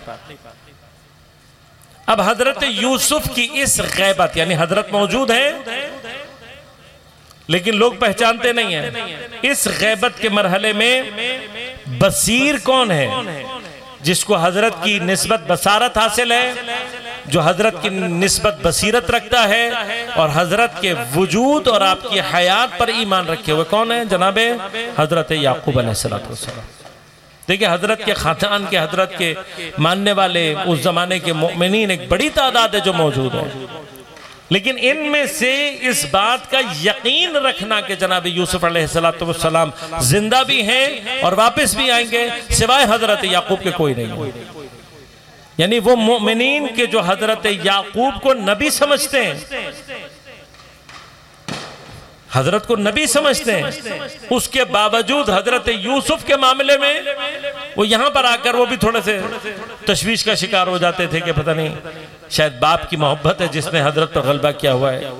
اب حضرت یوسف کی اس غیبت، یعنی حضرت موجود ہیں لیکن لوگ پہچانتے نہیں ہیں، اس غیبت کے مرحلے میں بصیر کون ہے؟ جس کو حضرت کی نسبت بصارت حاصل ہے، جو حضرت کی نسبت بصیرت رکھتا ہے اور حضرت کے وجود اور آپ کی حیات پر ایمان رکھے ہوئے. کون ہے؟ جناب حضرت یعقوب علیہ السلام. دیکھیں حضرت کے خاندان کے، حضرت کے ماننے والے اس زمانے کے مومنین ایک بڑی تعداد ہے جو موجود ہے، لیکن ان میں سے اس بات کا یقین رکھنا کہ جناب یوسف علیہ السلام زندہ بھی ہیں اور واپس بھی آئیں گے سوائے حضرت یعقوب کے کوئی نہیں. یعنی وہ مومنین کے جو حضرت یعقوب کو نبی سمجھتے ہیں، حضرت کو نبی سمجھتے ہیں، اس کے باوجود حضرت یوسف کے معاملے میں وہ یہاں پر آ کر وہ بھی تھوڑے سے تشویش کا شکار ہو جاتے تھے کہ پتہ نہیں شاید باپ کی محبت ہے جس نے حضرت پر غلبہ کیا ہوا ہے.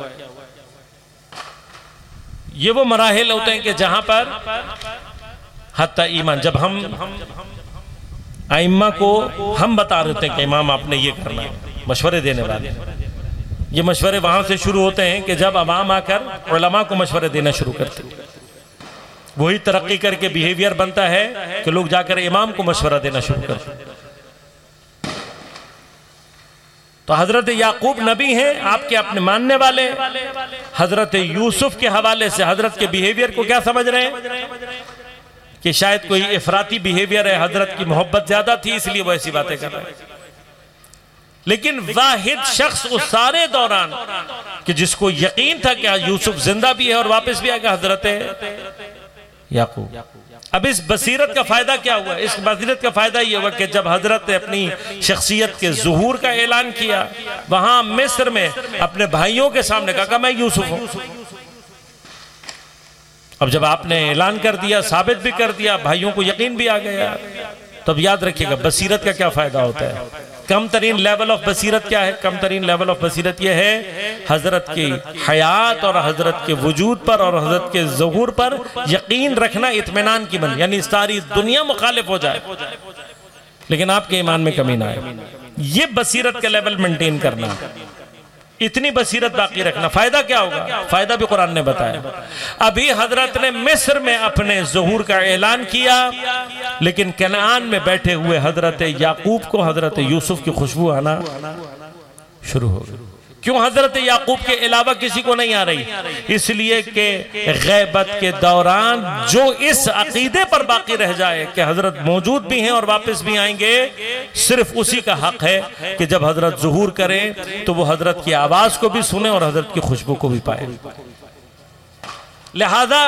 یہ وہ مراحل ہوتے ہیں کہ جہاں پر حتی ایمان، جب ہم ائمہ کو ہم بتا رہے ہیں کہ امام آپ نے یہ کرنا ہے، مشورے دینے والے، یہ مشورے وہاں سے شروع ہوتے ہیں کہ جب عوام آ کر علماء کو مشورے دینا شروع کرتے ہیں. وہی ترقی کر کے بیہیویئر بنتا ہے کہ لوگ جا کر امام کو مشورہ دینا شروع کرتے ہیں. تو حضرت یعقوب نبی ہیں، آپ کے اپنے ماننے والے حضرت یوسف کے حوالے سے حضرت کے بیہیویئر کو کیا سمجھ رہے ہیں کہ شاید کوئی افراطی بیہیویئر ہے، حضرت کی محبت زیادہ تھی اس لیے وہ ایسی باتیں کر رہے ہیں. لیکن واحد شخص اس سارے دوران کہ جس کو یقین تھا کہ یوسف زندہ بھی ہے اور واپس بھی آئے گا، حضرت یعقوب. اب اس بصیرت کا فائدہ کیا ہوا؟ اس بصیرت کا فائدہ یہ ہوا کہ جب حضرت نے اپنی شخصیت کے ظہور کا اعلان کیا وہاں مصر میں اپنے بھائیوں کے سامنے کہا کہ میں یوسف ہوں. اب جب آپ نے اعلان کر دیا، ثابت بھی کر دیا، بھائیوں کو یقین بھی آ گیا، تب یاد رکھیے گا بصیرت کا کیا فائدہ ہوتا ہے. کم ترین لیول آف بصیرت کیا ہے؟ کم ترین لیول آف بصیرت یہ ہے حضرت کی حیات اور حضرت کے وجود پر اور حضرت کے ظہور پر یقین رکھنا اطمینان کی بن، یعنی ساری دنیا مخالف ہو جائے لیکن آپ کے ایمان میں کمی نہ آئے. یہ بصیرت کے لیول مینٹین کرنا، اتنی بصیرت باقی رکھنا. فائدہ کیا ہوگا؟ فائدہ بھی قرآن نے بتایا. ابھی حضرت نے مصر میں اپنے ظہور کا اعلان کیا لیکن کنعان میں بیٹھے ہوئے حضرت یعقوب کو حضرت یوسف کی خوشبو آنا شروع ہو گئی. کیوں حضرت یعقوب کے علاوہ کسی کو نہیں آ رہی؟ اس لیے کہ غیبت کے دوران جو اس عقیدے پر باقی رہ جائے کہ حضرت موجود بھی ہیں اور واپس بھی آئیں گے، صرف اسی کا حق ہے کہ جب حضرت ظہور کریں تو وہ حضرت کی آواز کو بھی سنیں اور حضرت کی خوشبو کو بھی پائے. لہذا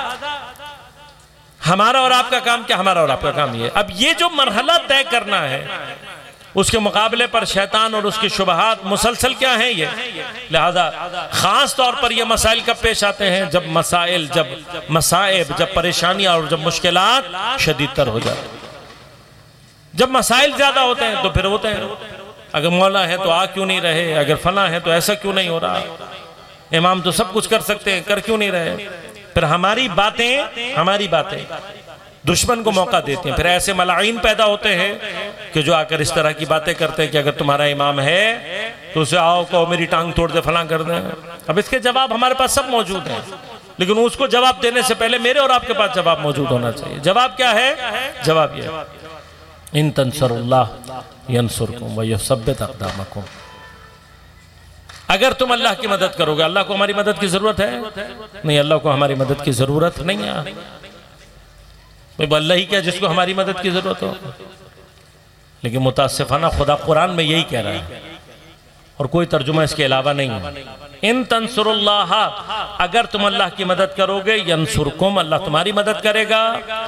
ہمارا اور آپ کا کام کیا؟ ہمارا اور آپ کا کام یہ. اب یہ جو مرحلہ طے کرنا ہے اس کے مقابلے پر شیطان اور اس کی شبہات مسلسل کیا ہیں یہ. لہذا خاص طور پر یہ مسائل کب پیش آتے ہیں؟ جب مسائل، جب مصائب، جب پریشانیاں اور جب مشکلات شدید تر ہو جاتے ہیں. جب مسائل زیادہ ہوتے ہیں تو پھر ہوتے ہیں اگر مولا ہے تو آ کیوں نہیں رہے، اگر فلاں ہے تو ایسا کیوں نہیں ہو رہا، امام تو سب کچھ کر سکتے ہیں کر کیوں نہیں رہے. پھر ہماری باتیں ہماری باتیں دشمن کو موقع دیتے ہیں. پھر ایسے ملاعین پیدا ہوتے ہیں کہ جو آ کر اس طرح کی باتیں کرتے ہیں کہ اگر تمہارا امام ہے تو اسے آؤ کہو میری ٹانگ توڑ دے، فلاں کر دیں. اب اس کے جواب ہمارے پاس سب موجود ہیں لیکن اس کو جواب دینے سے پہلے میرے اور آپ کے پاس جواب موجود ہونا چاہیے. جواب کیا ہے؟ جواب یہ ہے ان تنصر اللہ ینصرکم ویثبت اقدامکم، اگر تم اللہ کی مدد کرو گے، اللہ کو ہماری مدد کی ضرورت ہے نہیں، اللہ کو ہماری مدد کی ضرورت نہیں ہے، اللہ ہی کیا جس کو ہماری مدد کی ضرورت ہو. لیکن متاسفانہ خدا قرآن میں یہی کہہ رہا ہے اور کوئی ترجمہ اس کے علاوہ نہیں ہے. ان تنصر اللہ، اگر تم اللہ کی مدد کرو گے، ینصرکم، اللہ تمہاری مدد کرے گا،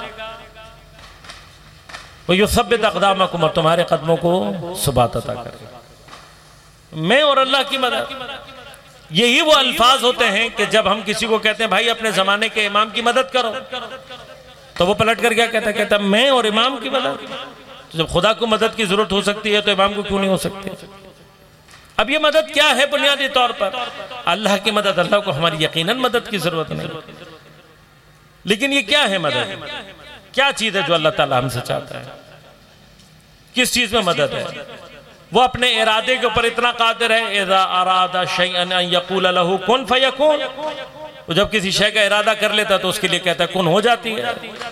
ویثبت اقدامکم، اور تمہارے قدموں کو ثبات عطا کرے گا. میں اور اللہ کی مدد، یہی وہ الفاظ ہوتے ہیں کہ جب ہم کسی کو کہتے ہیں بھائی اپنے زمانے کے امام کی مدد کرو، تو وہ پلٹ کر کیا کہتا ہے؟ کہتا ہے میں اور امام کی مدد. جب خدا کو مدد کی ضرورت ہو سکتی ہے تو امام کو کیوں نہیں ہو سکتی؟ اب یہ مدد کیا ہے؟ بنیادی طور پر اللہ کی مدد. اللہ کو ہماری یقیناً مدد کی ضرورت نہیں، لیکن یہ کیا ہے مدد؟ کیا چیز ہے جو اللہ تعالیٰ ہم سے چاہتا ہے؟ کس چیز میں مدد ہے؟ وہ اپنے ارادے کے اوپر اتنا قادر ہے، اذا اراد شیئا ان یقول له کن فیکون، وہ جب کسی شے کا ارادہ کر لیتا ہے تو اس کے لیے کہتا ہے کن ہو جاتی ہے.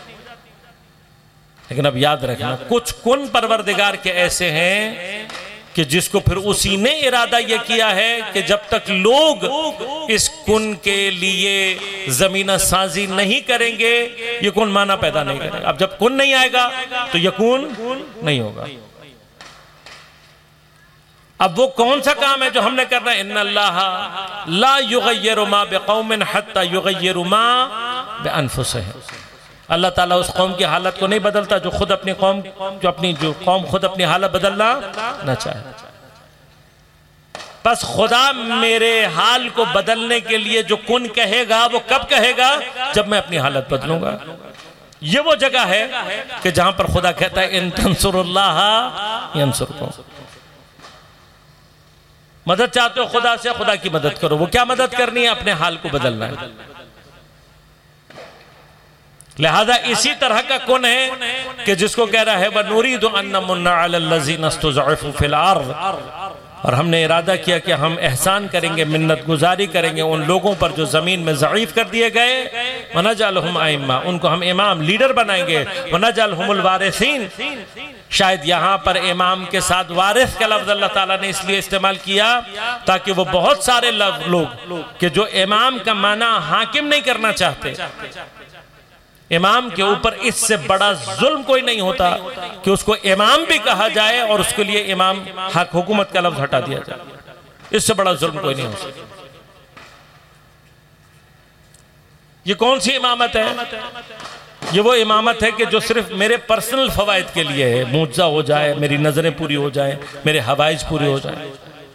لیکن اب یاد رکھنا، کچھ کن پروردگار کے ایسے ہیں کہ جس کو پھر اسی نے ارادہ یہ کیا ہے کہ جب تک لوگ اس کن کے لیے زمینہ سازی نہیں کریں گے، یہ کن معنی پیدا نہیں کرے گا. اب جب کن نہیں آئے گا تو یکون نہیں ہوگا. اب وہ کون سا کام ہے جو ہم نے کرنا ہے؟ ان اللہ لا یغیر ما بقوم حتی یغیر ما بانفسہم. اللہ تعالیٰ اس قوم کی حالت کو نہیں بدلتا جو خود اپنی قوم جو اپنی جو قوم خود اپنی حالت بدلنا نہ چاہے. بس خدا میرے حال کو بدلنے کے لیے جو کن کہے گا وہ کب کہے گا؟ جب میں اپنی حالت بدلوں گا. یہ وہ جگہ ہے کہ جہاں پر خدا کہتا ہے ان تنصر اللہ ینصرکم. مدد چاہتے ہو خدا سے، خدا کی مدد کرو. وہ کیا مدد کرنی ہے؟ اپنے حال کو بدلنا ہے. لہذا اسی طرح کا کن ہے کہ جس کو کہہ رہا ہے وَنُرِيدُ أَن نَّمُنَّ عَلَى الَّذِينَ اسْتُضْعِفُوا فِي الْأَرْضِ، اور ہم نے ارادہ کیا کہ ہم احسان کریں گے، منت گزاری کریں گے ان لوگوں پر جو زمین میں ضعیف کر دیے گئے. وَنَجْعَلْهُمْ أَئِمَّةً، ان کو ہم امام لیڈر بنائیں گے. وَنَجْعَلْهُمُ الْوَارِثِينَ، شاید یہاں پر امام کے ساتھ وارث کا لفظ اللہ تعالیٰ نے اس لیے استعمال کیا تاکہ وہ بہت سارے لوگ کہ جو امام کا معنی حاکم نہیں کرنا چاہتے، امام کے اوپر اس سے بڑا ظلم کوئی نہیں ہوتا کہ اس کو امام بھی کہا جائے اور اس کے لیے امام حق حکومت کا لفظ ہٹا دیا جائے. اس سے بڑا ظلم کوئی نہیں ہو سکتا. یہ کون سی امامت ہے؟ یہ وہ امامت ہے کہ جو صرف میرے پرسنل فوائد کے لیے ہے، معجزہ ہو جائے، میری نظریں پوری ہو جائیں، میرے حوائج پوری ہو جائیں.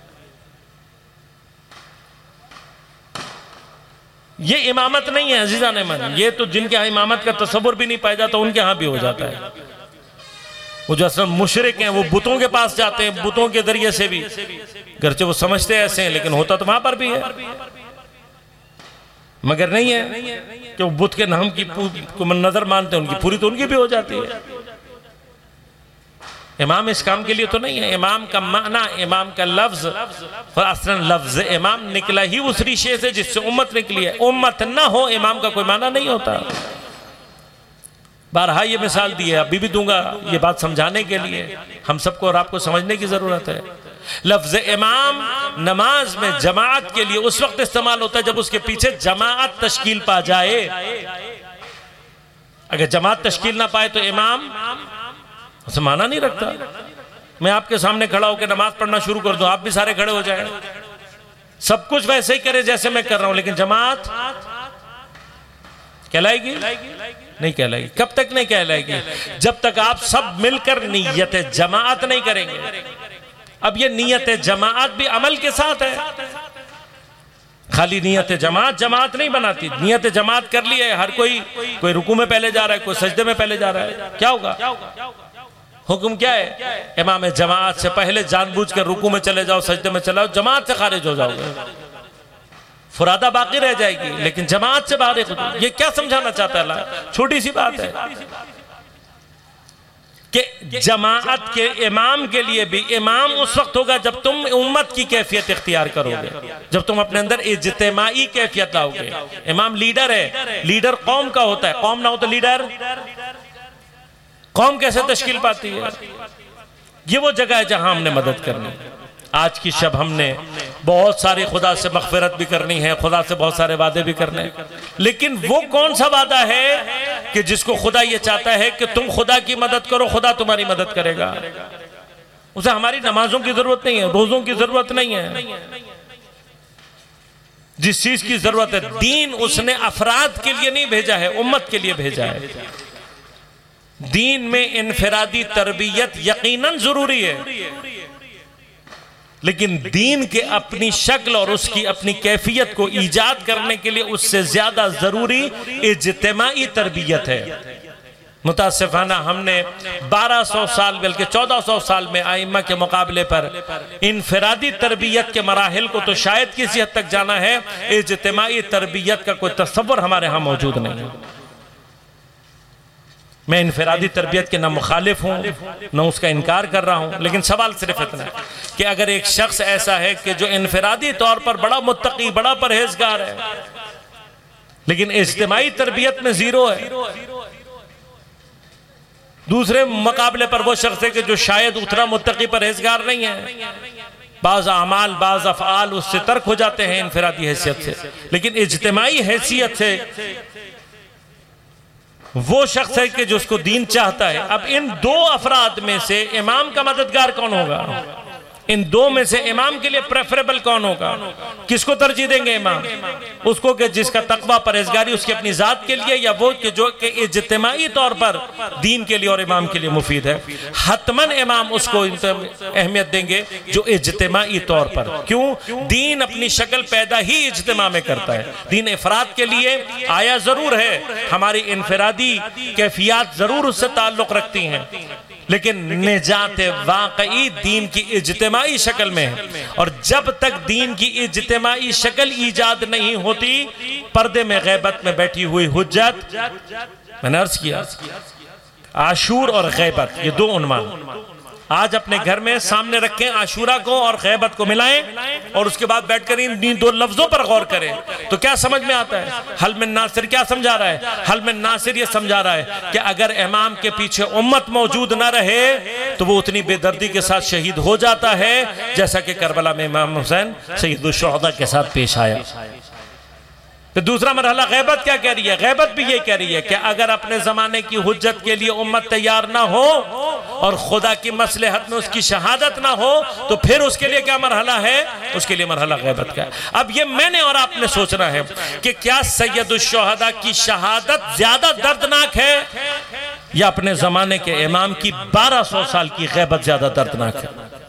یہ امامت نہیں ہے عزیزان من. یہ تو جن کے ہاں امامت کا تصور بھی نہیں پایا جاتا ان کے ہاں بھی ہو جاتا ہے. وہ جو اصلا مشرک ہیں وہ بتوں کے پاس جاتے ہیں، بتوں کے ذریعے سے بھی، گرچہ وہ سمجھتے ایسے ہیں لیکن ہوتا تو وہاں پر بھی ہے، مگر نہیں ہے کہ وہ بت کے نام کی نظر مانتے ہیں، ان کی پوری تو ان کی بھی ہو جاتی ہے. امام اس کام کے لیے تو نہیں ہے. امام کا معنی، امام کا لفظ، اصلا لفظ امام نکلا ہی اس ریشے سے جس سے امت نکلی ہے. امت نہ ہو امام کا کوئی معنی نہیں ہوتا. بارہا یہ مثال دی ہے، ابھی بھی دوں گا یہ بات سمجھانے کے لیے. ہم سب کو اور آپ کو سمجھنے کی ضرورت ہے. لفظ امام نماز میں جماعت کے لیے اس وقت استعمال ہوتا ہے جب اس کے پیچھے جماعت تشکیل پا جائے. اگر جماعت تشکیل نہ پائے تو امام اسے معنی نہیں رکھتا. میں آپ کے سامنے کھڑا ہو کے نماز پڑھنا شروع کر دوں، آپ بھی سارے کھڑے ہو جائیں، سب کچھ ویسے ہی کرے جیسے میں کر رہا ہوں، لیکن جماعت کہلائے گی؟ نہیں کہلائے گی. کب تک نہیں کہلائے گی؟ جب تک آپ سب مل کر نیت جماعت نہیں کریں گے. اب یہ نیت جماعت بھی عمل کے ساتھ ہے. خالی نیت جماعت جماعت نہیں بناتی. نیت جماعت کر لی ہے، ہر کوئی کوئی رکوع میں پہلے جا رہا ہے، کوئی سجدے میں پہلے جا رہا ہے، کیا ہوگا؟ حکم کیا ہے؟ امام جماعت سے پہلے جان بوجھ کر رکوع میں چلے جاؤ، سجدے میں چلے جاؤ، جماعت سے خارج ہو جاؤ گے. فرادہ باقی رہ جائے گی لیکن جماعت سے باہر. یہ کیا سمجھانا چاہتا ہے اللہ؟ چھوٹی سی بات ہے کہ جماعت کے امام کے لیے بھی امام اس وقت ہوگا جب تم امت کی کیفیت اختیار کرو گے، جب تم اپنے اندر اجتماعی کیفیت لاؤ گے. امام لیڈر ہے، لیڈر قوم کا ہوتا ہے، قوم نہ ہو تو لیڈر قوم کیسے تشکیل پاتی ہے؟ یہ وہ جگہ ہے جہاں ہم نے مدد کرنی ہے۔ آج کی شب ہم نے بہت ساری خدا سے مغفرت بھی کرنی ہے، خدا سے بہت سارے وعدے بھی کرنے ہیں، لیکن وہ کون سا وعدہ ہے کہ جس کو خدا یہ چاہتا ہے کہ تم خدا کی مدد کرو، خدا تمہاری مدد کرے گا؟ اسے ہماری نمازوں کی ضرورت نہیں ہے، روزوں کی ضرورت نہیں ہے۔ جس چیز کی ضرورت ہے، دین اس نے افراد کے لیے نہیں بھیجا ہے، امت کے لیے بھیجا ہے۔ دین میں انفرادی تربیت یقیناً ضروری ہے، لیکن دین کے اپنی شکل اور اس کی اپنی کیفیت کو ایجاد کرنے کے لیے اس سے زیادہ ضروری اجتماعی تربیت ہے۔ متاسفانہ ہم نے بارہ سو سال بلکہ چودہ سو سال میں ائمہ کے مقابلے پر انفرادی تربیت کے مراحل کو تو شاید کسی حد تک جانا ہے، اجتماعی تربیت کا کوئی تصور ہمارے ہاں موجود نہیں ہے۔ میں انفرادی تربیت کے نہ مخالف ہوں نہ اس کا انکار کر رہا ہوں، لیکن سوال صرف اتنا ہے کہ اگر ایک شخص ایسا ہے کہ جو انفرادی طور پر بڑا متقی، بڑا پرہیزگار ہے، لیکن اجتماعی تربیت میں زیرو ہے، دوسرے مقابلے پر وہ شخص ہے کہ جو شاید اتنا متقی پرہیزگار نہیں ہے، بعض اعمال بعض افعال اس سے ترک ہو جاتے ہیں انفرادی حیثیت سے، لیکن اجتماعی حیثیت سے وہ شخص ہے کہ جو اس کو دین چاہتا ہے۔ اب ان دو افراد میں سے امام کا مددگار کون ہوگا؟ ان دو میں سے امام کے لیے پریفریبل کون ہوگا؟ کس کو ترجیح دیں گے امام؟ اس کو کہ جس کا تقوی پرہیزگاری اس کی اپنی ذات کے لیے، یا وہ کہ جو کہ اجتماعی طور پر دین کے لیے اور امام کے لیے مفید ہے؟ حتماً امام اس کو اہمیت دیں گے جو اجتماعی طور پر۔ کیوں؟ دین اپنی شکل پیدا ہی اجتماع میں کرتا ہے۔ دین افراد کے لیے آیا ضرور ہے، ہماری انفرادی کیفیات ضرور اس سے تعلق رکھتی ہیں، لیکن نجات واقعی دین کی اجتماعی شکل میں ہے، اور جب تک دین کی اجتماعی شکل ایجاد نہیں ہوتی، پردے میں غیبت میں بیٹھی ہوئی حجت، میں نے عرض کیا عاشور اور غیبت یہ دو عنوان آج اپنے گھر میں سامنے رکھیں، عاشورہ کو اور غیبت کو ملائیں، اور اس کے بعد بیٹھ کر ان دو لفظوں پر غور کریں تو کیا سمجھ میں آتا ہے؟ حل من ناصر کیا سمجھا رہا ہے؟ حل من ناصر یہ سمجھا رہا ہے کہ اگر امام کے پیچھے امت موجود نہ رہے تو وہ اتنی بے دردی کے ساتھ شہید ہو جاتا ہے جیسا کہ کربلا میں امام حسین سید الشہداء کے ساتھ پیش آیا۔ تو دوسرا مرحلہ غیبت کیا کہہ رہی ہے؟ غیبت بھی یہ کہہ رہی ہے کہ اگر اپنے زمانے کی حجت کے لیے امت تیار نہ ہو اور خدا کی مصلحت میں اس کی شہادت نہ ہو تو پھر اس کے لیے کیا مرحلہ ہے؟ اس کے لیے مرحلہ غیبت کا ہے۔ اب یہ میں نے اور آپ نے سوچنا ہے کہ کیا سید الشہداء کی شہادت زیادہ دردناک ہے یا اپنے زمانے کے امام کی بارہ سو سال کی غیبت زیادہ دردناک ہے؟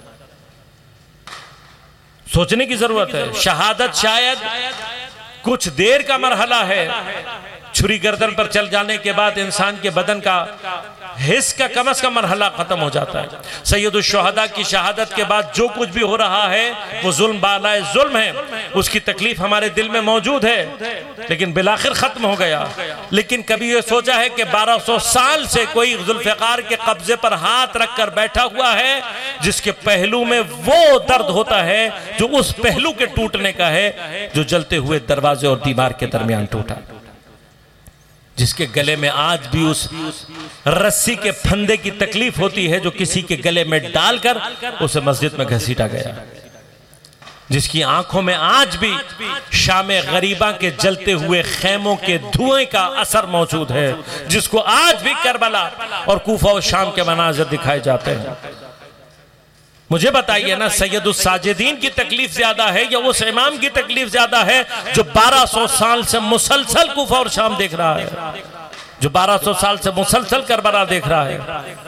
سوچنے کی ضرورت ہے۔ شہادت شاید کچھ دیر کا مرحلہ ہے، چھری گردن پر چل جانے کے بعد انسان کے بدن کا حص کا کم از کم مرحلہ ختم ہو جاتا ہے۔ سید الشہداء کی شہادت کے بعد جو کچھ بھی ہو رہا ہے وہ ظلم بالائے ظلم ہے، اس کی تکلیف ہمارے دل میں موجود ہے، لیکن بالآخر ختم ہو گیا۔ لیکن کبھی یہ سوچا ہے کہ بارہ سو سال سے کوئی ذوالفقار کے قبضے پر ہاتھ رکھ کر بیٹھا ہوا ہے جس کے پہلو میں وہ درد ہوتا ہے جو اس پہلو کے ٹوٹنے کا ہے جو جلتے ہوئے دروازے اور دیوار کے درمیان ٹوٹا، جس کے گلے میں آج بھی اس رسی کے پھندے کی تکلیف ہوتی ہے جو کسی کے گلے میں ڈال کر اسے مسجد میں گھسیٹا گیا، جس کی آنکھوں میں آج بھی شام غریبہ کے جلتے ہوئے خیموں کے دھوئیں کا اثر موجود ہے، جس کو آج بھی کربلا اور کوفہ و شام کے مناظر دکھائے جاتے ہیں۔ مجھے بتائیے نا، سید الساجدین کی تکلیف زیادہ ہے یا اس امام کی تکلیف زیادہ ہے جو بارہ سو سال سے مسلسل کوفہ اور شام دیکھ رہا ہے، جو بارہ سو سال سے مسلسل کربلا دیکھ رہا ہے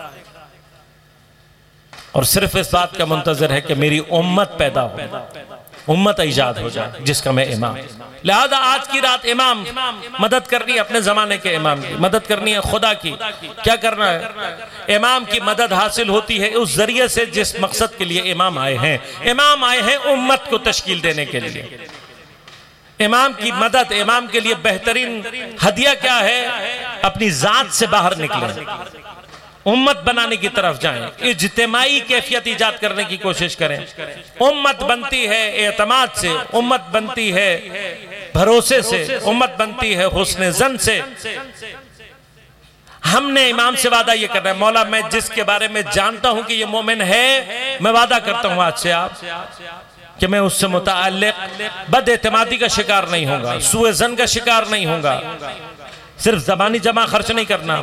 اور صرف اس بات کا منتظر ہے کہ میری امت پیدا ہو، امت ایجاد ہو جائے جس کا میں امام۔ لہذا آج کی رات امام مدد کرنی ہے، اپنے زمانے کے امام کی مدد کرنی ہے، خدا کی کیا کرنا ہے؟ امام کی مدد حاصل ہوتی ہے اس ذریعے سے جس مقصد کے لیے امام آئے ہیں۔ امام آئے ہیں امت کو تشکیل دینے کے لیے۔ امام کی مدد، امام کے لیے بہترین ہدیہ کیا ہے؟ اپنی ذات سے باہر نکلیں، امت بنانے کی طرف جائیں، اجتماعی کیفیت ایجاد کرنے کی کوشش کریں۔ امت بنتی ہے اعتماد سے، امت بنتی ہے بھروسے سے، امت بنتی ہے حسن ظن سے۔ ہم نے امام سے وعدہ یہ کرنا ہے، مولا میں جس کے بارے میں جانتا ہوں کہ یہ مومن ہے، میں وعدہ کرتا ہوں آج سے آپ کہ میں اس سے متعلق بد اعتمادی کا شکار نہیں ہوں گا، سوء ظن کا شکار نہیں ہوں گا۔ صرف زبانی جمع خرچ نہیں کرنا،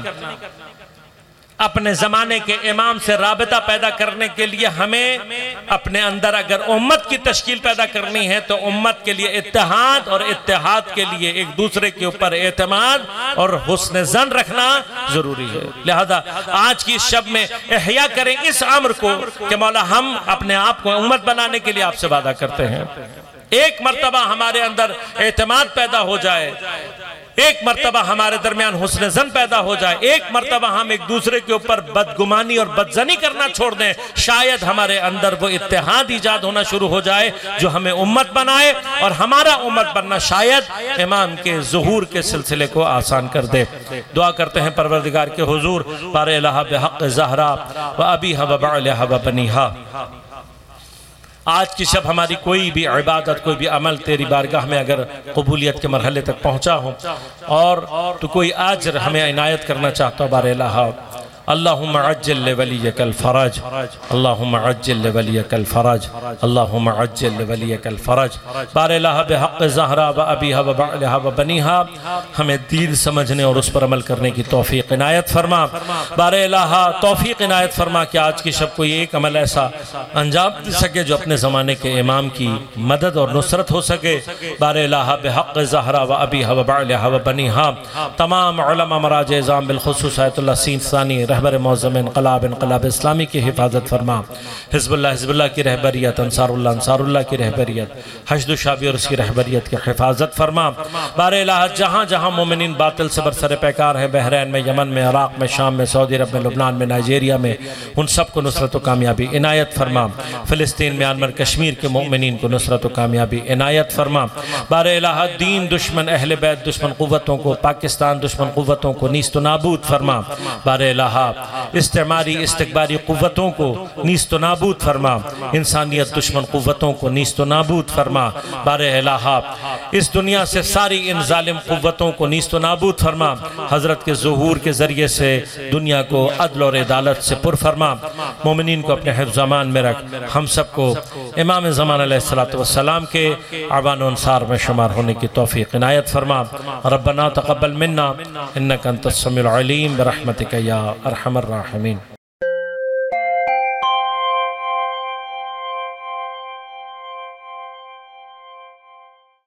اپنے زمانے کے امام سے رابطہ پیدا کرنے کے لیے ہمیں اپنے اندر اگر امت کی تشکیل پیدا کرنی ہے تو امت کے لیے اتحاد، اور اتحاد کے لیے ایک دوسرے کے اوپر اعتماد اور حسن ظن رکھنا ضروری ہے۔ لہذا آج کی شب میں احیاء کریں اس امر کو کہ مولا ہم اپنے آپ کو امت بنانے کے لیے آپ سے وعدہ کرتے ہیں، ایک مرتبہ ہمارے اندر اعتماد پیدا ہو جائے، ایک مرتبہ ہمارے درمیان حسن ظن پیدا ہو جائے، ایک مرتبہ ہم ایک دوسرے کے اوپر بدگمانی اور بدزنی کرنا چھوڑ دیں، شاید ہمارے اندر وہ اتحاد ایجاد ہونا شروع ہو جائے جو ہمیں امت بنائے، اور ہمارا امت بننا شاید امام کے ظہور کے سلسلے کو آسان کر دے۔ دعا کرتے ہیں پروردگار کے حضور، بار الہ بحق زہرا و ابیہا و بعلہا و بنیہا، آج کی شب ہماری کوئی بھی عبادت، کوئی بھی عمل تیری بارگاہ میں اگر قبولیت کے مرحلے تک پہنچا ہو اور تو کوئی اجر ہمیں عنایت کرنا چاہتا ہو، بار الہ اللہم عجل لولیک الفرج، اللہم عجل لولیک الفرج، اللہم عجل لولیک الفرج، بار الہ بحق زہرا و ابیہا و بعلہا و بنیہا، ہمیں دین سمجھنے اور اس پر عمل کرنے کی توفیق عنایت فرما، بار الہ توفیق عنایت فرما کہ آج کی شب کوئی ایک عمل ایسا انجام دے سکے جو اپنے زمانے کے امام کی مدد اور نصرت ہو سکے، بار الہ بحق زہرا و ابیہا و بعلہا و بنیہا۔ تمام علماء مراجع اعظام بالخصوص آیت اللہ سین ثانی رہبر معظم انقلاب انقلاب اسلامی کی حفاظت فرما، حزب اللہ حزب اللہ کی رہبریت، انصار اللہ انصار اللہ کی رہبریت، حشد و شابی اور اس کی رہبریت کی حفاظت فرما، بار الہ جہاں جہاں مومنین باطل سے برسر پیکار ہیں، بحرین میں، یمن میں، عراق میں، شام میں، سعودی عرب میں، لبنان میں، نائجیریا میں، ان سب کو نصرت و کامیابی عنایت فرما، فلسطین میانمار کشمیر کے مومنین کو نصرت و کامیابی عنایت فرما، بار الہ دین دشمن اہل بیت دشمن قوتوں کو، پاکستان دشمن قوتوں کو نیست و نابود فرما، بار الہ استعماری استقباری قوتوں کو نیست و نابود فرما، انسانیت دشمن قوتوں کو نیست و نابود فرما، بار الہ اس دنیا سے ساری ان ظالم قوتوں کو نیست و نابود فرما، حضرت کے ظہور کے ذریعے سے دنیا کو عدل اور عدالت سے پر فرما، مومنین کو اپنے حفظ امان میں رکھ، ہم سب کو امام زمان علیہ السلام کے اعوان و انصار میں شمار ہونے کی توفیق عنایت فرما، ربنا تقبل منا انک انت السمیع العلیم برحمتک یا ارحم الراحمین۔